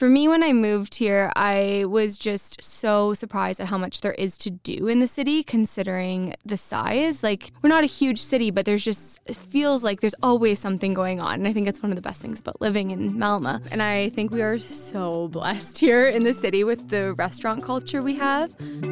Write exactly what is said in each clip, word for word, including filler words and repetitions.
For me, when I moved here, I was just so surprised at how much there is to do in the city, considering the size. Like, we're not a huge city, but there's just, it feels like there's always something going on. And I think it's one of the best things about living in Malmö. And I think we are so blessed here in the city with the restaurant culture we have.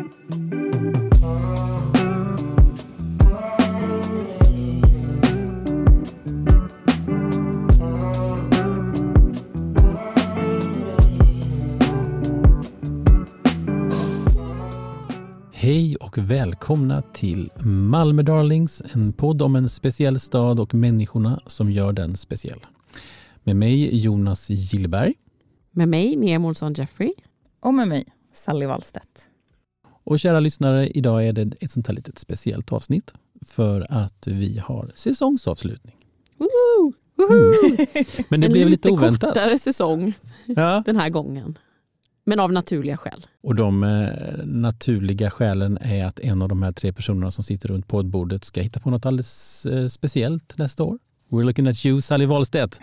Hej och välkomna till Malmö Darlings, en podd om en speciell stad och människorna som gör den speciell. Med mig Jonas Gillberg. Med mig Mia Målsson Jeffrey. Och med mig Sally Wallstedt. Och kära lyssnare, idag är det ett sånt här litet speciellt avsnitt för att vi har säsongsavslutning. Woho! Woho! Mm. Men det en blev lite, lite oväntat. kortare säsong ja. den här gången. Men av naturliga skäl. Och de eh, naturliga skälen är att en av de här tre personerna som sitter runt poddbordet ska hitta på något alldeles eh, speciellt nästa år. We're looking at you, Sally Wallstedt.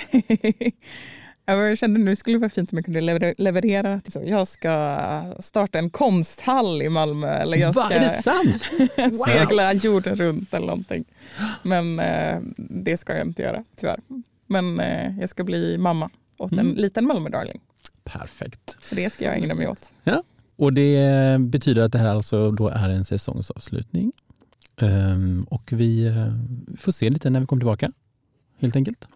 Jag kände nu skulle det vara fint om jag kunde lever- leverera. Jag ska starta en konsthall i Malmö. Eller jag ska Va, är det sant? segla jorden runt eller någonting. Men eh, det ska jag inte göra, tyvärr. Men eh, jag ska bli mamma åt en mm. liten Malmö Darling. Perfekt. Så det ska jag ägna mig åt. Ja. Och det betyder att det här alltså då är en säsongsavslutning. Um, och vi uh, får se lite när vi kommer tillbaka. Helt enkelt.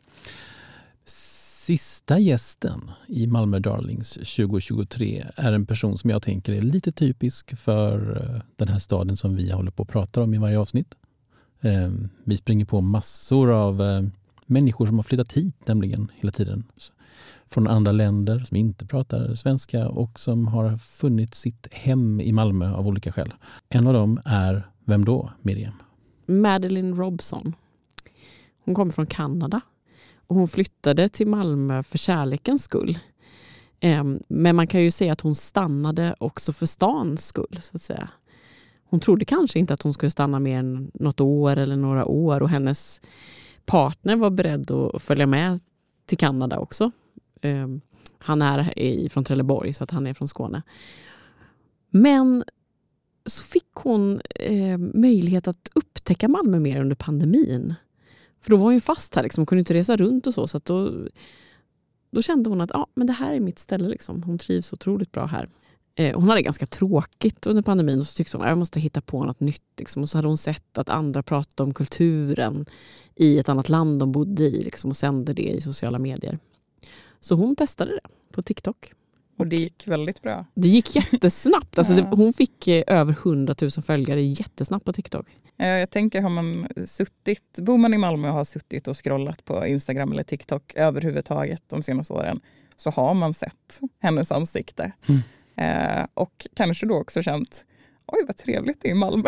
Sista gästen i Malmö Darlings tjugo tjugotre är en person som jag tänker är lite typisk för uh, den här staden som vi håller på att prata om i varje avsnitt. Um, vi springer på massor av uh, människor som har flyttat hit nämligen hela tiden. Så, från andra länder som inte pratar svenska och som har funnit sitt hem i Malmö av olika skäl. En av dem är, vem då, Miriam? Madeleine Robson. Hon kommer från Kanada och hon flyttade till Malmö för kärlekens skull. Men man kan ju säga att hon stannade också för stans skull, så att säga. Hon trodde kanske inte att hon skulle stanna mer än något år eller några år, och hennes partner var beredd att följa med till Kanada också. Um, han är i, från Trelleborg, så att han är från Skåne. Men så fick hon eh, möjlighet att upptäcka Malmö mer under pandemin. För då var hon ju fast här, liksom. Hon kunde inte resa runt och så. Så att då, då kände hon att ah, men det här är mitt ställe. Liksom. Hon trivs otroligt bra här. Eh, hon hade ganska tråkigt under pandemin, och så tyckte hon att jag måste hitta på något nytt. Liksom. Och så hade hon sett att andra pratade om kulturen i ett annat land de bodde i, liksom, och sände det i sociala medier. Så hon testade det på TikTok. Och det gick väldigt bra. Det gick jättesnabbt. Alltså det, hon fick eh, över hundratusen följare jättesnabbt på TikTok. Jag tänker, har man suttit, bor man i Malmö och har suttit och scrollat på Instagram eller TikTok överhuvudtaget de senaste åren, så har man sett hennes ansikte. Mm. Eh, och kanske då också känt, oj vad trevligt det är i Malmö.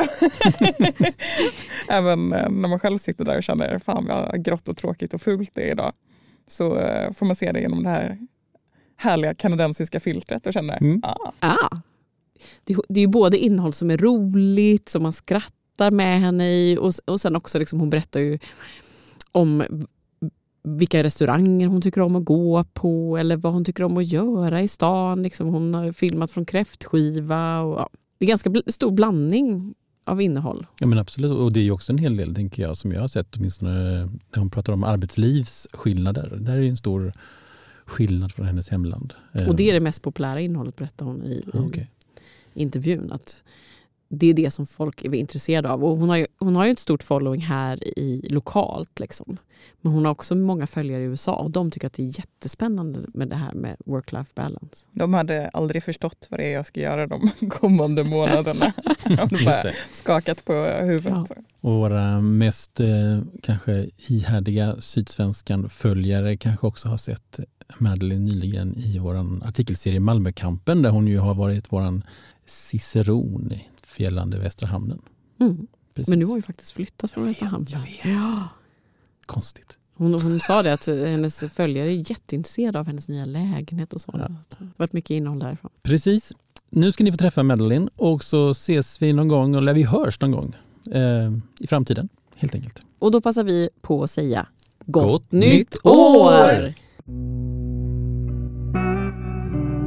Även eh, när man själv sitter där och känner, fan vad grått och tråkigt och fult det är idag. Så uh, får man se det genom det här härliga kanadensiska filtret och känner, mm. ah. ah. Det, det är ju både innehåll som är roligt, som man skrattar med henne i, och, och sen också liksom, hon berättar ju om vilka restauranger hon tycker om att gå på, eller vad hon tycker om att göra i stan. Liksom, hon har filmat från kräftskiva. Och, ja. Det är ganska bl- stor blandning av innehåll. Ja, men absolut, och det är ju också en hel del, tänker jag, som jag har sett åtminstone när hon pratar om arbetslivsskillnader. Där är det en stor skillnad från hennes hemland. Och det är det mest populära innehållet, berättar hon i, i okay. intervjun. Att det är det som folk är intresserade av. Och hon har ju, hon har ju ett stort following här i lokalt. Liksom. Men hon har också många följare i U S A. Och de tycker att det är jättespännande med det här med work-life balance. De hade aldrig förstått vad det är jag ska göra de kommande månaderna. De har bara skakat på huvudet. Ja. Och våra mest eh, kanske ihärdiga Sydsvenskan-följare kanske också har sett Madeleine nyligen i vår artikelserie Malmökampen, där hon ju har varit våran ciceron i fjällande Västra hamnen. Mm. Men nu har ju faktiskt flyttat från Västra hamnen. Jag vet. Ja. Konstigt. Hon, hon sa det att hennes följare är jätteintresserade av hennes nya lägenhet och så. Ja. Det har varit mycket innehåll därifrån. Precis. Nu ska ni få träffa Madeleine, och så ses vi någon gång, eller vi hörs någon gång eh, i framtiden, helt enkelt. Och då passar vi på att säga Gott, Gott nytt nytt år! år!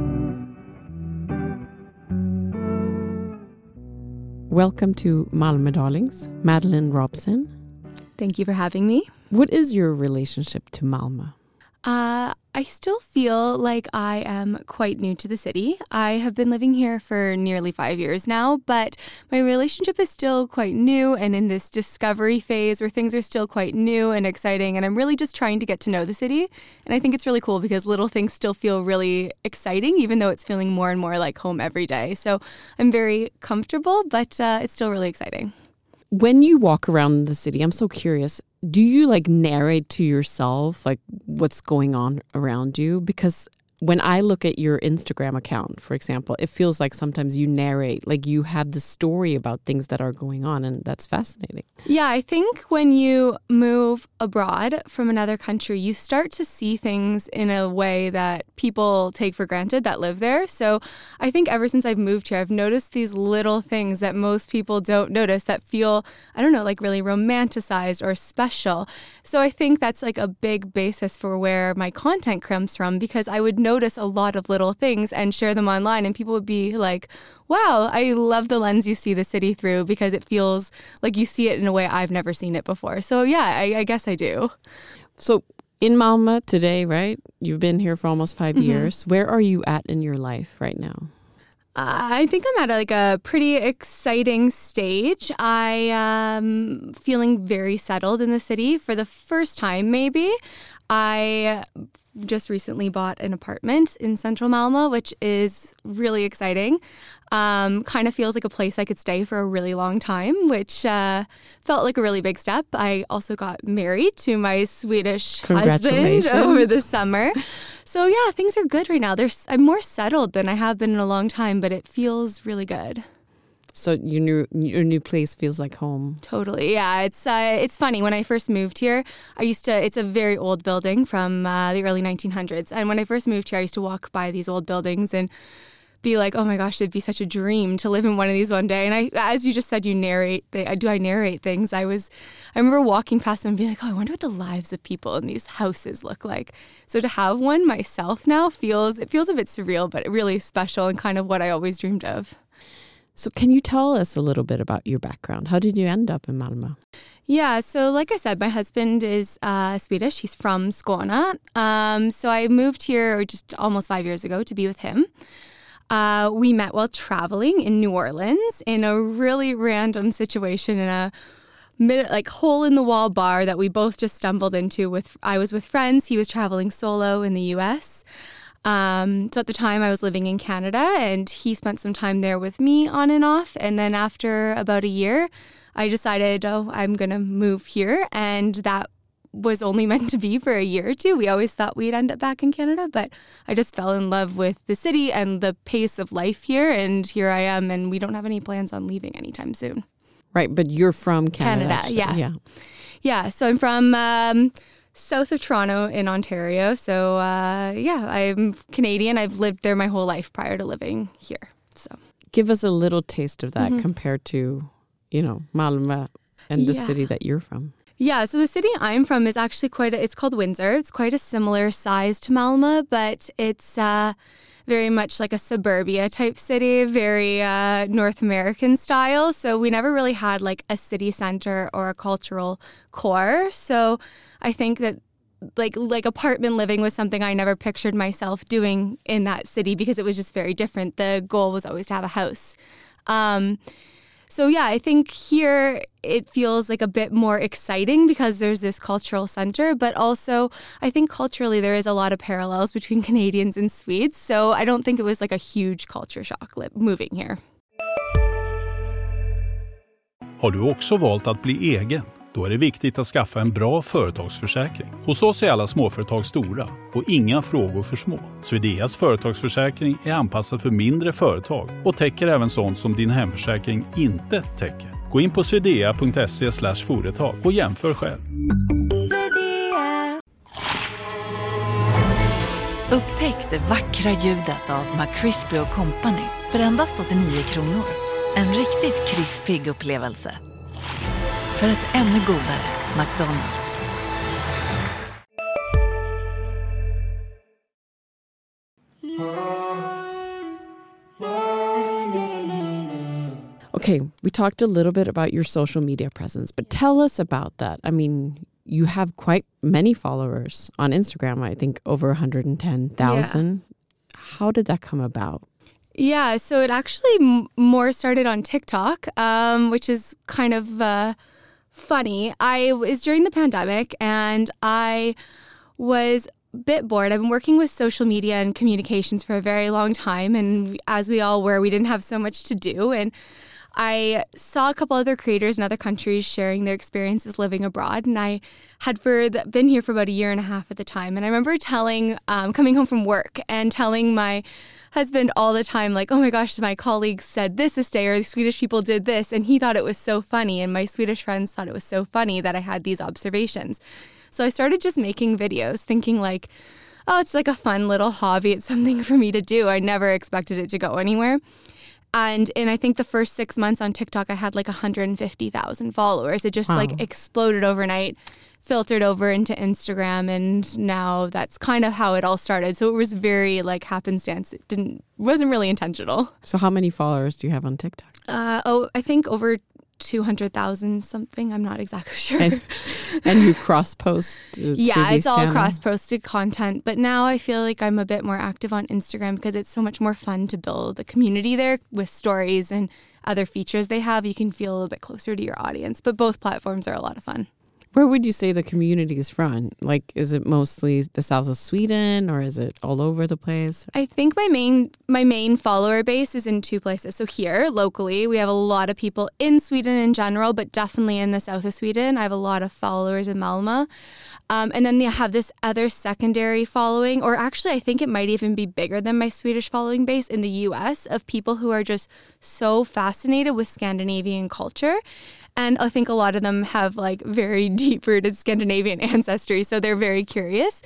Welcome to Malmö Darlings, Madeleine Robson. Thank you for having me. What is your relationship to Malmö? Uh, I still feel like I am quite new to the city. I have been living here for nearly five years now, but my relationship is still quite new and in this discovery phase where things are still quite new and exciting, and I'm really just trying to get to know the city. And I think it's really cool because little things still feel really exciting, even though it's feeling more and more like home every day. So I'm very comfortable, but uh, it's still really exciting. When you walk around the city, I'm so curious, do you like narrate to yourself like what's going on around you? Because when I look at your Instagram account, for example, it feels like sometimes you narrate, like you have the story about things that are going on, and that's fascinating. Yeah, I think when you move abroad from another country, you start to see things in a way that people take for granted that live there. So I think ever since I've moved here, I've noticed these little things that most people don't notice that feel, I don't know, like really romanticized or special. So I think that's like a big basis for where my content comes from, because I would notice a lot of little things and share them online, and people would be like, wow, I love the lens you see the city through, because it feels like you see it in a way I've never seen it before. So yeah, I, I guess I do. So in Malmö today, right? You've been here for almost five mm-hmm. years. Where are you at in your life right now? Uh, I think I'm at a, like a pretty exciting stage. I am feeling very settled in the city for the first time, maybe. I just recently bought an apartment in central Malmö, which is really exciting. Um, kind of feels like a place I could stay for a really long time, which uh, felt like a really big step. I also got married to my Swedish husband over the summer. So yeah, things are good right now. There's, I'm more settled than I have been in a long time, but it feels really good. So your new your new place feels like home. Totally, yeah. It's uh, it's funny. When I first moved here, I used to. It's a very old building from uh, the early nineteen hundreds. And when I first moved here, I used to walk by these old buildings and be like, "Oh my gosh, it'd be such a dream to live in one of these one day." And I, as you just said, you narrate. They, do I narrate things? I was, I remember walking past them and being like, "Oh, I wonder what the lives of people in these houses look like." So to have one myself now feels it feels a bit surreal, but really special and kind of what I always dreamed of. So can you tell us a little bit about your background? How did you end up in Malmö? Yeah, so like I said, my husband is uh, Swedish. He's from Skåne. Um, so I moved here just almost five years ago to be with him. Uh, we met while traveling in New Orleans in a really random situation in a mid, like hole-in-the-wall bar that we both just stumbled into. With I was with friends. He was traveling solo in the U S Um, so at the time I was living in Canada, and he spent some time there with me on and off. And then after about a year, I decided, oh, I'm going to move here. And that was only meant to be for a year or two. We always thought we'd end up back in Canada, but I just fell in love with the city and the pace of life here. And here I am, and we don't have any plans on leaving anytime soon. Right, but you're from Canada. Canada, yeah. yeah. Yeah, so I'm from... Um, south of Toronto in Ontario. So uh, yeah, I'm Canadian. I've lived there my whole life prior to living here. So give us a little taste of that mm-hmm. compared to, you know, Malmö and the yeah. city that you're from. Yeah, so the city I'm from is actually quite, a, it's called Windsor. It's quite a similar size to Malmö, but it's uh, very much like a suburbia type city, very uh, North American style. So we never really had like a city center or a cultural core. So I think that like like apartment living was something I never pictured myself doing in that city, because it was just very different. The goal was always to have a house. Um, so yeah, I think here it feels like a bit more exciting because there's this cultural center, but also I think culturally there is a lot of parallels between Canadians and Swedes. So I don't think it was like a huge culture shock moving here. Har du också valt att bli egen? Då är det viktigt att skaffa en bra företagsförsäkring. Hos oss är alla småföretag stora och inga frågor för små. Swedeas företagsförsäkring är anpassad för mindre företag och täcker även sånt som din hemförsäkring inte täcker. Gå in på swedea punkt se slash företag och jämför själv. Upptäck det vackra ljudet av McCrispy och Company för endast åttionio kronor. En riktigt krispig upplevelse. För ett ännu godare McDonald's. Okay, we talked a little bit about your social media presence, but tell us about that. I mean, you have quite many followers on Instagram, I think over one hundred ten thousand. Yeah. How did that come about? Yeah, so it actually m- more started on TikTok, um, which is kind of uh, funny. I was during the pandemic and I was a bit bored. I've been working with social media and communications for a very long time. And as we all were, we didn't have so much to do. And I saw a couple other creators in other countries sharing their experiences living abroad. And I had for the, been here for about a year and a half at the time. And I remember telling, um, coming home from work and telling my husband all the time, like, oh my gosh, my colleagues said this this day, or the Swedish people did this. And he thought it was so funny. And my Swedish friends thought it was so funny that I had these observations. So I started just making videos thinking like, oh, it's like a fun little hobby. It's something for me to do. I never expected it to go anywhere. And in, I think, the first six months on TikTok, I had like one hundred fifty thousand followers. It just wow. like exploded overnight, filtered over into Instagram. And now that's kind of how it all started. So it was very like happenstance. It didn't wasn't really intentional. So how many followers do you have on TikTok? Uh, oh, I think over two hundred thousand something. I'm not exactly sure. And, and you cross-post? Yeah, it's all channels? cross-posted content. But now I feel like I'm a bit more active on Instagram because it's so much more fun to build a community there with stories and other features they have. You can feel a little bit closer to your audience. But both platforms are a lot of fun. Where would you say the community is from? Like, is it mostly the south of Sweden or is it all over the place? I think my main my main follower base is in two places. So here, locally, we have a lot of people in Sweden in general, but definitely in the south of Sweden. I have a lot of followers in Malmö. Um, and then they have this other secondary following, or actually I think it might even be bigger than my Swedish following base in the U S, of people who are just so fascinated with Scandinavian culture. And I think a lot of them have like very deep-rooted Scandinavian ancestry, so they're very curious.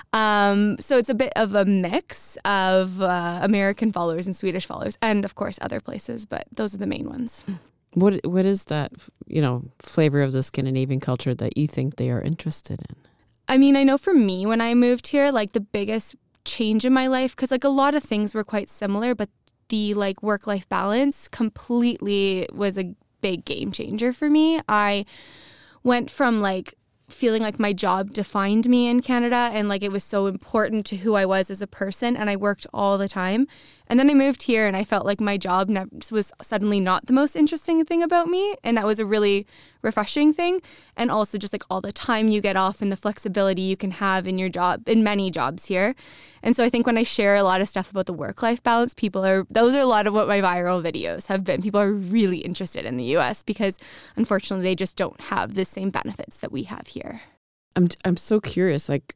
Um, so it's a bit of a mix of uh, American followers and Swedish followers, and of course other places, but those are the main ones. What What is that, you know, flavor of the Scandinavian culture that you think they are interested in? I mean, I know for me, when I moved here, like the biggest change in my life, because like a lot of things were quite similar, but the like work-life balance completely was a big game changer for me. I went from like feeling like my job defined me in Canada and like it was so important to who I was as a person, and I worked all the time. And then I moved here and I felt like my job ne- was suddenly not the most interesting thing about me, and that was a really refreshing thing. And also just like all the time you get off and the flexibility you can have in your job, in many jobs here. And so I think when I share a lot of stuff about the work-life balance, people are, those are a lot of what my viral videos have been. People are really interested in the U S because unfortunately they just don't have the same benefits that we have here. I'm I'm so curious, like,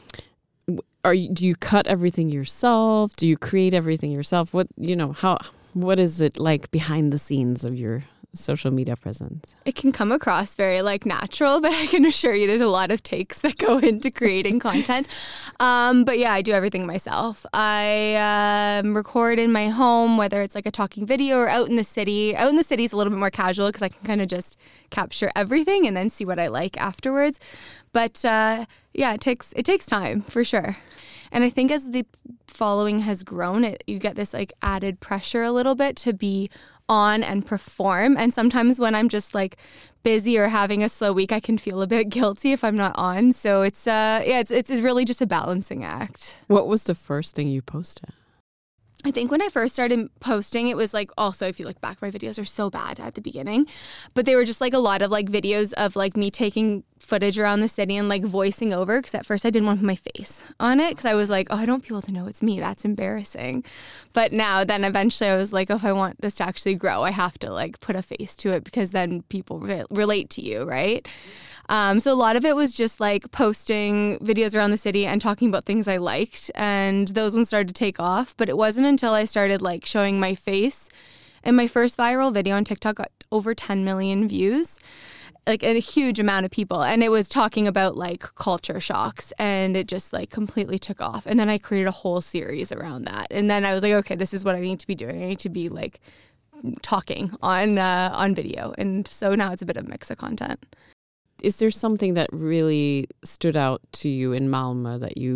are you, do you cut everything yourself? Do you create everything yourself? What, you know, how, what is it like behind the scenes of your social media presence? It can come across very like natural, but I can assure you there's a lot of takes that go into creating content. Um, but yeah, I do everything myself. I um, record in my home, whether it's like a talking video or out in the city. Out in the city is a little bit more casual because I can kind of just capture everything and then see what I like afterwards. But uh, yeah, it takes it takes time for sure. And I think as the following has grown, it, you get this like added pressure a little bit to be on and perform. And sometimes when I'm just like busy or having a slow week, I can feel a bit guilty if I'm not on. So it's uh yeah, it's it's really just a balancing act. What was the first thing you posted? I think when I first started posting, it was like, also, if you look back, my videos are so bad at the beginning, but they were just like a lot of like videos of like me taking footage around the city and like voicing over, because at first I didn't want my face on it because I was like, oh, I don't want people to know it's me. That's embarrassing. But now then eventually I was like, oh, if I want this to actually grow, I have to like put a face to it because then people re- relate to you, right? Um, so a lot of it was just like posting videos around the city and talking about things I liked, and those ones started to take off. But it wasn't until I started like showing my face, and my first viral video on TikTok got over ten million views, like a huge amount of people, and it was talking about like culture shocks, and it just like completely took off. And then I created a whole series around that, and then I was like, okay, this is what I need to be doing. I need to be like talking on uh, on video, and so now it's a bit of a mix of content. Is there something that really stood out to you in Malmö that you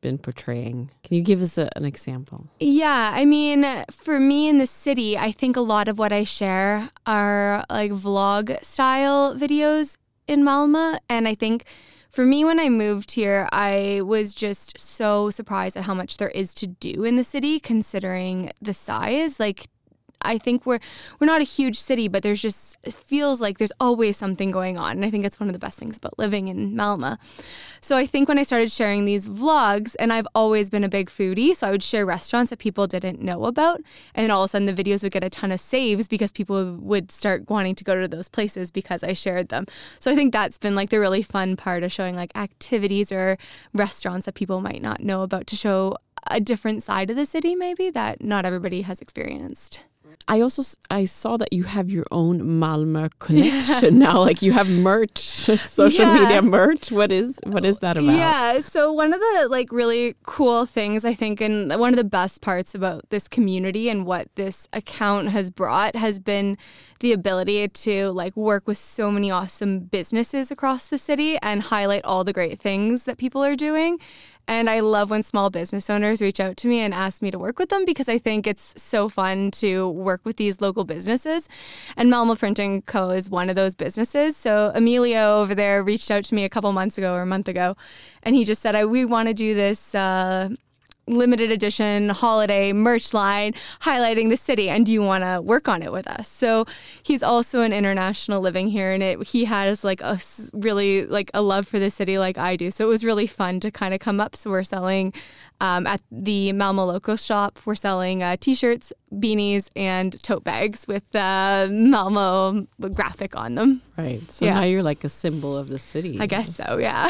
been portraying. Can you give us a, an example? Yeah, I mean, for me in the city, I think a lot of what I share are like vlog style videos in Malmö. And I think for me, when I moved here, I was just so surprised at how much there is to do in the city, considering the size. Like, I think we're we're not a huge city, but there's just, it feels like there's always something going on. And I think that's one of the best things about living in Malmö. So I think when I started sharing these vlogs, and I've always been a big foodie, so I would share restaurants that people didn't know about. And then all of a sudden the videos would get a ton of saves because people would start wanting to go to those places because I shared them. So I think that's been like the really fun part of showing like activities or restaurants that people might not know about, to show a different side of the city maybe that not everybody has experienced. I also I saw that you have your own Malmö collection now. Like you have merch, social yeah. media merch. What is what is that about? Yeah, so one of the like really cool things I think, and one of the best parts about this community and what this account has brought, has been the ability to like work with so many awesome businesses across the city and highlight all the great things that people are doing. And I love when small business owners reach out to me and ask me to work with them, because I think it's so fun to work with these local businesses. And Malmö Printing Co. is one of those businesses. So Emilio over there reached out to me a couple months ago or a month ago, and he just said, I, we want to do this uh, limited edition holiday merch line highlighting the city, and do you want to work on it with us? So he's also an international living here, and it he has like a really like a love for the city like I do. So it was really fun to kind of come up. So we're selling um, at the Malmö Local Shop, we're selling uh, t-shirts, beanies, and tote bags with the uh, Malmö graphic on them. Right. So yeah. now you're like a symbol of the city. I guess so, yeah.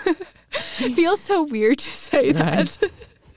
It feels so weird to say right. that.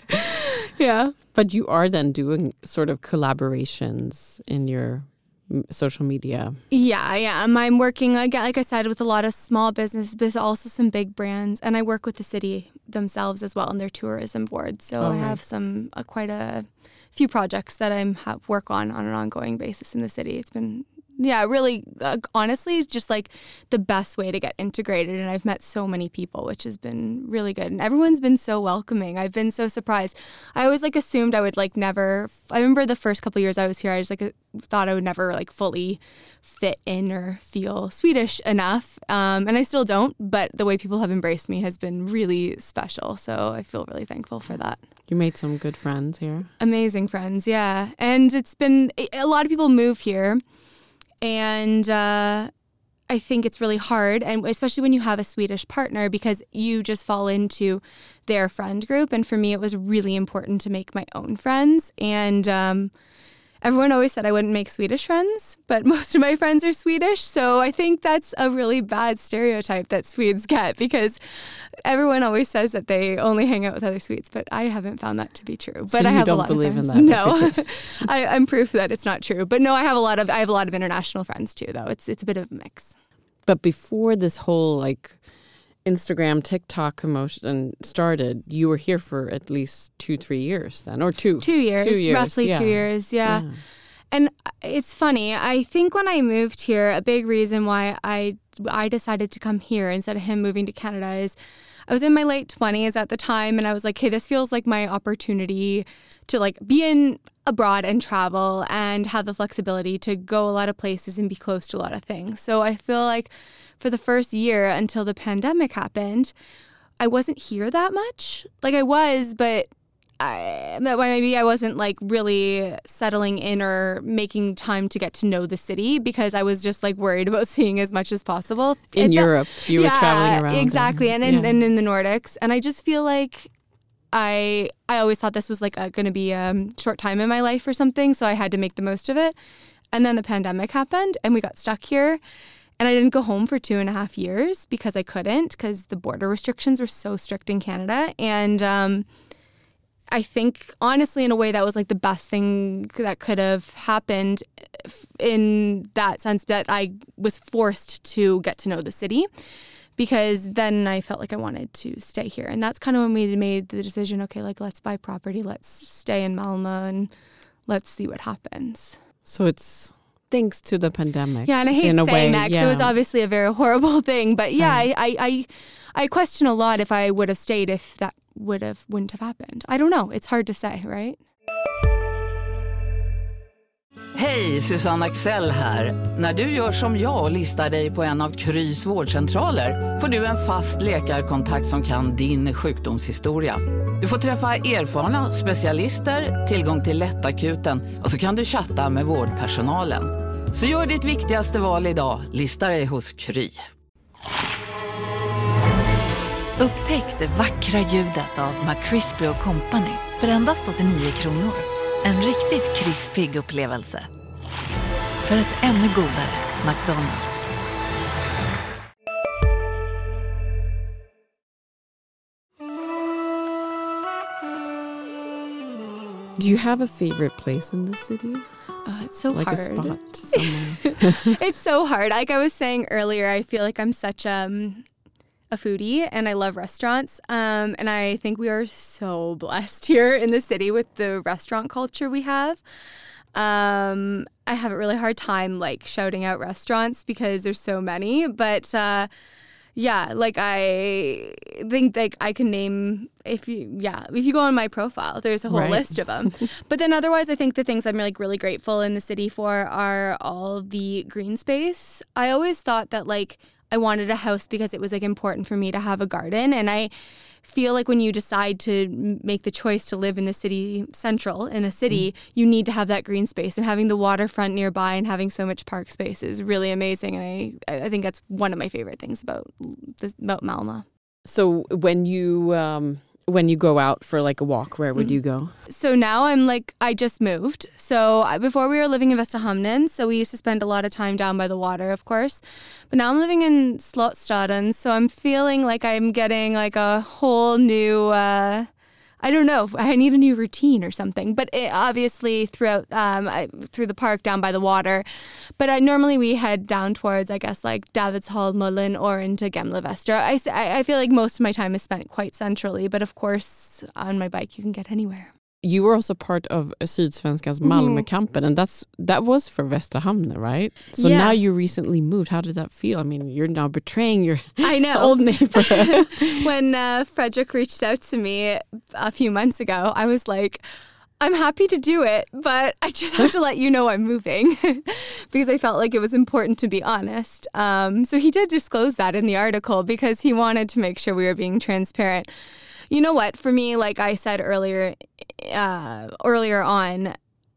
Yeah. But you are then doing sort of collaborations in your social media. Yeah, yeah. I'm working, like, like I said, with a lot of small businesses, but also some big brands. And I work with the city themselves as well and their tourism board. So oh, I right. have some uh, quite a few projects that I have work on on an ongoing basis in the city. It's been... Yeah, really, uh, honestly, it's just like the best way to get integrated. And I've met so many people, which has been really good. And everyone's been so welcoming. I've been so surprised. I always like assumed I would like never, I remember the first couple of years I was here, I just like thought I would never like fully fit in or feel Swedish enough. Um, and I still don't, but the way people have embraced me has been really special. So I feel really thankful for that. You made some good friends here. Amazing friends, yeah. And it's been, a lot of people move here. And uh, I think it's really hard, and especially when you have a Swedish partner, because you just fall into their friend group. And for me, it was really important to make my own friends. And um, everyone always said I wouldn't make Swedish friends, but most of my friends are Swedish. So I think that's a really bad stereotype that Swedes get, because everyone always says that they only hang out with other Swedes, but I haven't found that to be true. But so I you have don't a lot believe of friends. in that? No, I, I'm proof that it's not true. But no, I have a lot of I have a lot of international friends too, though. It's it's a bit of a mix. But before this whole like Instagram, TikTok commotion started, you were here for at least two, three years then, or two, two years, two years roughly yeah. two years, yeah. yeah. And it's funny. I think when I moved here, a big reason why I I decided to come here instead of him moving to Canada is I was in my late twenties at the time, and I was like, hey, this feels like my opportunity to like be in abroad and travel and have the flexibility to go a lot of places and be close to a lot of things. So I feel like for the first year until the pandemic happened, I wasn't here that much. Like I was, but I, maybe I wasn't like really settling in or making time to get to know the city, because I was just like worried about seeing as much as possible. In it, Europe, you yeah, were traveling around. Exactly, and, and, yeah. and, and in the Nordics. And I just feel like I I always thought this was like going to be a um, short time in my life or something, so I had to make the most of it. And then the pandemic happened and we got stuck here. And I didn't go home for two and a half years because I couldn't, because the border restrictions were so strict in Canada. And um, I think, honestly, in a way, that was like the best thing that could have happened in that sense, that I was forced to get to know the city, because then I felt like I wanted to stay here. And that's kind of when we made the decision, okay, like let's buy property, let's stay in Malmö, and let's see what happens. So it's thanks to the pandemic. Yeah, and I hate in saying a way, that because yeah. it was obviously a very horrible thing. But yeah, Right. I, I, I, I question a lot if I would have stayed if that would have wouldn't have happened. I don't know. It's hard to say, right? Hej, Susanne Axel här. När du gör som jag och listar dig på en av Krys vårdcentraler får du en fast läkarkontakt som kan din sjukdomshistoria. Du får träffa erfarna specialister, tillgång till lättakuten och så kan du chatta med vårdpersonalen. Så gör ditt viktigaste val idag, lista dig hos Kry. Upptäck det vackra ljudet av McCrispy och Company för endast åttionio kronor. En riktigt krispig upplevelse. För ett ännu godare McDonald's. Do you have a favorite place in the city? Uh, it's so like hard. Like a spot somewhere. It's so hard. Like I was saying earlier, I feel like I'm such um, a foodie and I love restaurants. Um, and I think we are so blessed here in the city with the restaurant culture we have. Um, I have a really hard time like shouting out restaurants because there's so many. But uh, yeah, like I think like I can name if you yeah if you go on my profile, there's a whole right. list of them. But then otherwise, I think the things I'm like really grateful in the city for are all the green space. I always thought that like I wanted a house because it was like important for me to have a garden, and I feel like when you decide to make the choice to live in the city central in a city, mm. you need to have that green space, and having the waterfront nearby and having so much park space is really amazing. And I, I think that's one of my favorite things about this, about Malmö. So when you um, when you go out for like a walk, where would mm. you go? So now I'm like, I just moved. So I, before we were living in Västra Hamnen, so we used to spend a lot of time down by the water, of course. But now I'm living in Slottsstaden, so I'm feeling like I'm getting like a whole new, uh, I don't know, I need a new routine or something. But it, obviously throughout, um, I, through the park down by the water. But I, normally we head down towards, I guess, like Davidsholmullen or into Gamla Västra. I, I feel like most of my time is spent quite centrally, but of course on my bike you can get anywhere. You were also part of Sydsvenskans Malmökampen, and that's that was for Västra Hamnen, right? So yeah. now you recently moved. How did that feel? I mean, you're now betraying your I know. old neighborhood. When uh, Frederick reached out to me a few months ago, I was like, I'm happy to do it, but I just have to let you know I'm moving because I felt like it was important to be honest. Um, so he did disclose that in the article because he wanted to make sure we were being transparent. You know what? For me, like I said earlier, uh, earlier on,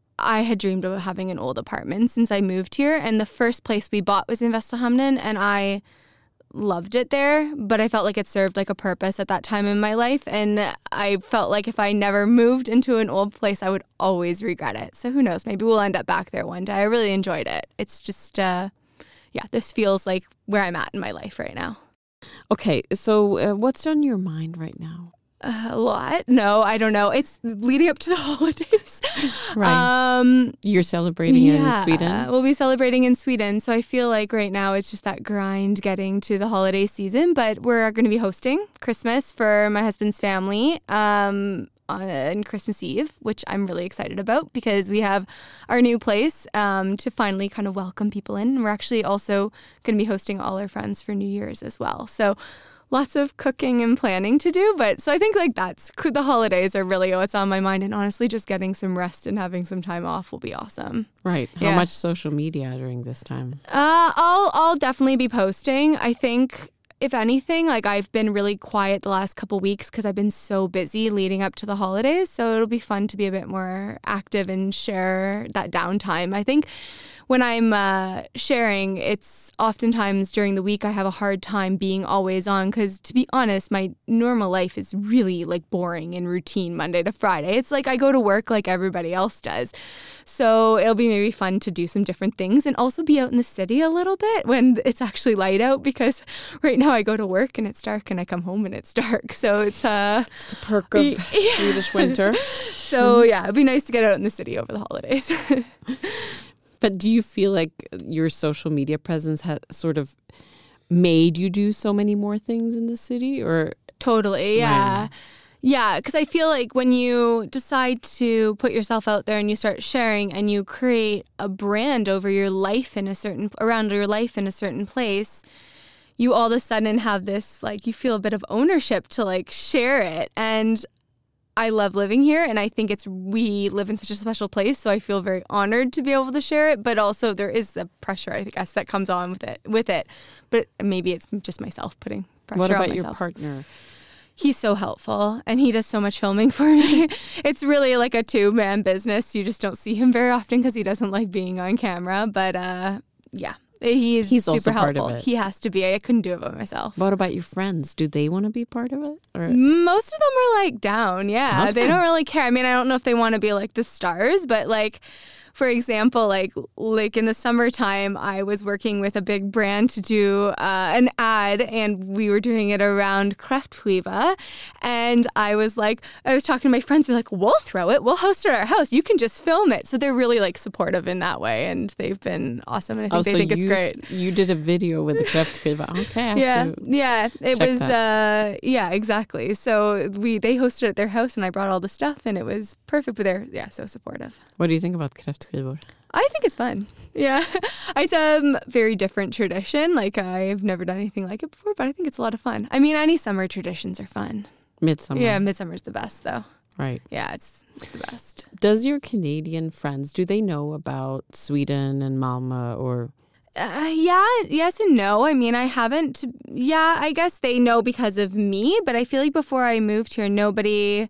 I had dreamed of having an old apartment since I moved here. And the first place we bought was in Västra Hamnen, and I loved it there. But I felt like it served like a purpose at that time in my life. And I felt like if I never moved into an old place, I would always regret it. So who knows? Maybe we'll end up back there one day. I really enjoyed it. It's just, uh, yeah, this feels like where I'm at in my life right now. Okay, so uh, what's on your mind right now? Uh, a lot. No, I don't know. It's leading up to the holidays. Right. Um, You're celebrating yeah, in Sweden? We'll be celebrating in Sweden. So I feel like right now it's just that grind getting to the holiday season. But we're going to be hosting Christmas for my husband's family um, on Christmas Eve, which I'm really excited about because we have our new place um, to finally kind of welcome people in. And we're actually also going to be hosting all our friends for New Year's as well. So lots of cooking and planning to do. But so I think like that's the holidays are really what's on my mind. And honestly, just getting some rest and having some time off will be awesome. Right. How yeah. much social media during this time? Uh, I'll I'll definitely be posting. I think if anything, like I've been really quiet the last couple weeks because I've been so busy leading up to the holidays. So it'll be fun to be a bit more active and share that downtime. I think when I'm uh, sharing, it's oftentimes during the week I have a hard time being always on because, to be honest, my normal life is really like boring and routine Monday to Friday. It's like I go to work like everybody else does. So it'll be maybe fun to do some different things and also be out in the city a little bit when it's actually light out because right now I go to work and it's dark and I come home and it's dark. So it's, uh, it's the perk of yeah. Swedish winter. So yeah, it'd be nice to get out in the city over the holidays. But do you feel like your social media presence has sort of made you do so many more things in the city? Or Totally, yeah. Right. Yeah, because I feel like when you decide to put yourself out there and you start sharing and you create a brand over your life in a certain, around your life in a certain place, you all of a sudden have this, like, you feel a bit of ownership to like share it. And I love living here, and I think it's we live in such a special place, so I feel very honored to be able to share it. But also there is the pressure, I guess, that comes on with it. With it, but maybe it's just myself putting pressure on myself. What about your partner? He's so helpful, and he does so much filming for me. It's really like a two-man business. You just don't see him very often because he doesn't like being on camera. But uh, yeah. He's, He's super also helpful. part of it. He has to be. I couldn't do it by myself. What about your friends? Do they want to be part of it? Or? Most of them are like down. Yeah, Okay. They don't really care. I mean, I don't know if they want to be like the stars, but like, for example, like like in the summertime, I was working with a big brand to do uh, an ad, and we were doing it around Kräftskiva. And I was like, I was talking to my friends. They're like, "We'll throw it. We'll host it at our house. You can just film it." So they're really like supportive in that way, and they've been awesome. And I think oh, they so think it's you, great. You did a video with the Kräftskiva. Okay. I have Yeah, to yeah. It check was. that. Uh, yeah, exactly. So we they hosted at their house, and I brought all the stuff, and it was perfect. But they're yeah, so supportive. What do you think about kräftskivor? I think it's fun. Yeah. It's a um, very different tradition. Like, I've never done anything like it before, but I think it's a lot of fun. I mean, any summer traditions are fun. Midsummer. Yeah, midsummer's the best, though. Right. Yeah, it's the best. Does your Canadian friends, do they know about Sweden and Malmö or... Uh, yeah, yes and no. I mean, I haven't... Yeah, I guess they know because of me, but I feel like before I moved here, nobody...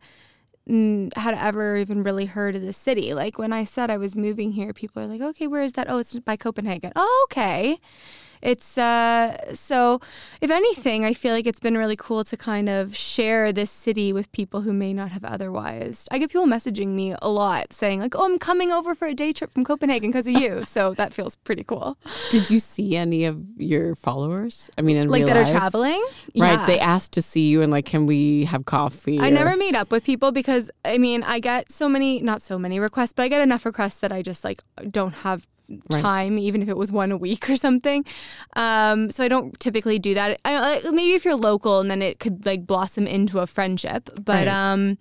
had ever even really heard of the city. Like when I said I was moving here, people are like, okay, where is that? Oh, it's by Copenhagen. Oh, okay. It's uh so if anything, I feel like it's been really cool to kind of share this city with people who may not have otherwise. I get people messaging me a lot saying like, oh, I'm coming over for a day trip from Copenhagen because of you. So that feels pretty cool. Did you see any of your followers? I mean, in like real that life? are traveling? Right. Yeah. They asked to see you and like, can we have coffee? I or... never meet up with people because, I mean, I get so many, not so many requests, but I get enough requests that I just like don't have time, right. Even if it was one a week or something. Um, so I don't typically do that. I, maybe if you're local and then it could like blossom into a friendship. But right. um,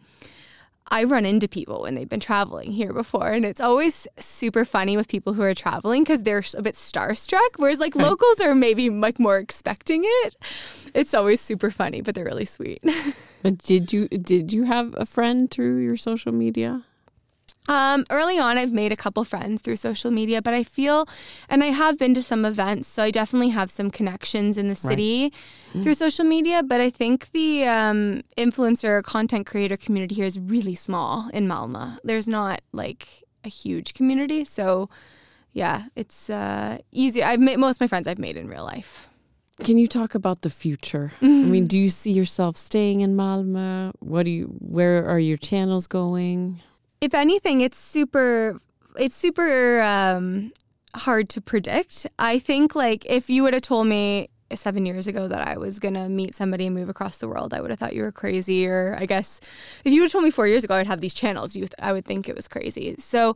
I run into people when they've been traveling here before. And it's always super funny with people who are traveling because they're a bit starstruck. Whereas like right. locals are maybe like more expecting it. It's always super funny, but they're really sweet. But did you did you have a friend through your social media? Um, early on, I've made a couple friends through social media, but I feel, and I have been to some events, so I definitely have some connections in the city right. mm. through social media, but I think the um, influencer content creator community here is really small in Malmö. There's not like a huge community, so yeah, it's uh, easier. I've made, most of my friends I've made in real life. Can you talk about the future? Mm-hmm. I mean, do you see yourself staying in Malmö? What do you, where are your channels going? If anything, it's super, it's super um, hard to predict. I think like if you would have told me seven years ago that I was going to meet somebody and move across the world, I would have thought you were crazy. Or I guess if you would have told me four years ago I'd have these channels, you, I would think it was crazy. So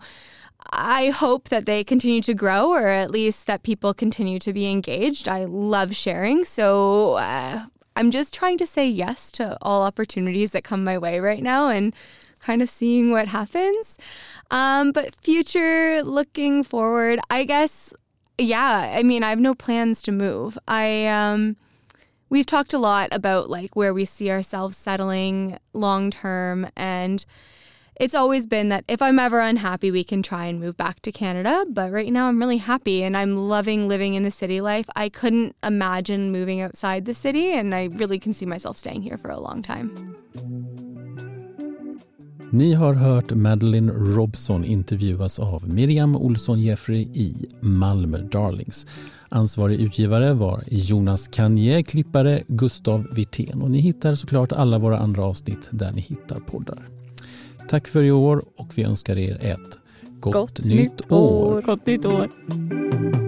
I hope that they continue to grow, or at least that people continue to be engaged. I love sharing. So uh, I'm just trying to say yes to all opportunities that come my way right now and kind of seeing what happens. Um, but future looking forward, I guess, yeah, I mean, I have no plans to move. I, um, we've talked a lot about like where we see ourselves settling long term. And it's always been that if I'm ever unhappy, we can try and move back to Canada. But right now I'm really happy and I'm loving living in the city life. I couldn't imagine moving outside the city, and I really can see myself staying here for a long time. Ni har hört Madeleine Robson intervjuas av Miriam Olsson Jeffrey i Malmö Darlings. Ansvarig utgivare var Jonas Kanje, klippare Gustav Wirtén, och ni hittar såklart alla våra andra avsnitt där ni hittar poddar. Tack för i år och vi önskar er ett gott, gott nytt år. år. Gott nytt år.